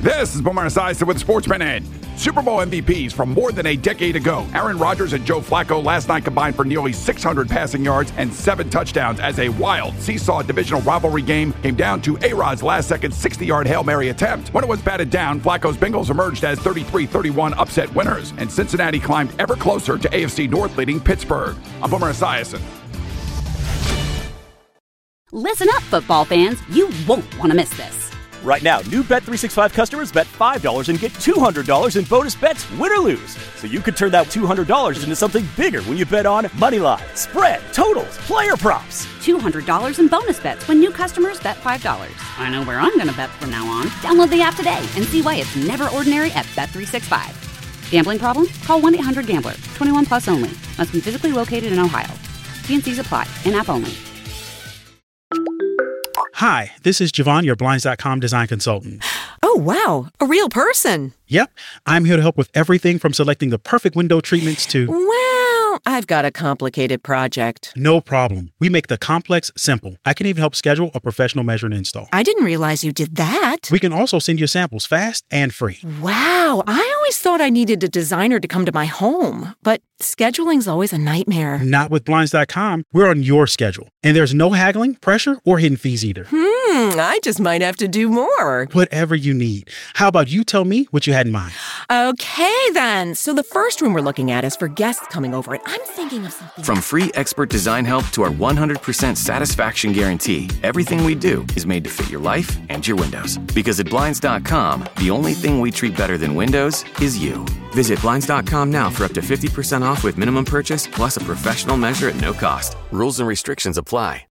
This is Boomer Esiason with Sports Minute. Super Bowl MVPs from more than a decade ago. Aaron Rodgers and Joe Flacco last night combined for nearly 600 passing yards and 7 touchdowns as a wild seesaw divisional rivalry game came down to A-Rod's last-second 60-yard Hail Mary attempt. When it was batted down, Flacco's Bengals emerged as 33-31 upset winners, and Cincinnati climbed ever closer to AFC North leading Pittsburgh. I'm Boomer Esiason. Listen up, football fans. You won't want to miss this. Right now, new Bet365 customers bet $5 and get $200 in bonus bets, win or lose. So you could turn that $200 into something bigger when you bet on money line, spread, totals, player props. $200 in bonus bets when new customers bet $5. I know where I'm going to bet from now on. Download the app today and see why it's never ordinary at Bet365. Gambling problem? Call 1-800-GAMBLER. 21 plus only. Must be physically located in Ohio. T&Cs apply. In-app only. Hi, this is Javon, your Blinds.com design consultant. Oh, wow. A real person. Yep. I'm here to help with everything from selecting the perfect window treatments to... Well, I've got a complicated project. No problem. We make the complex simple. I can even help schedule a professional measure and install. I didn't realize you did that. We can also send you samples fast and free. Wow. I always thought I needed a designer to come to my home, but scheduling's always a nightmare. Not with Blinds.com. We're on your schedule. And there's no haggling, pressure, or hidden fees either. I just might have to do more. Whatever you need. How about you tell me what you had in mind? Okay, then. So the first room we're looking at is for guests coming over, and I'm thinking of something. From free expert design help to our 100% satisfaction guarantee, everything we do is made to fit your life and your windows. Because at Blinds.com, the only thing we treat better than windows is you. Visit Blinds.com now for up to 50% off with minimum purchase, plus a professional measure at no cost. Rules and restrictions apply.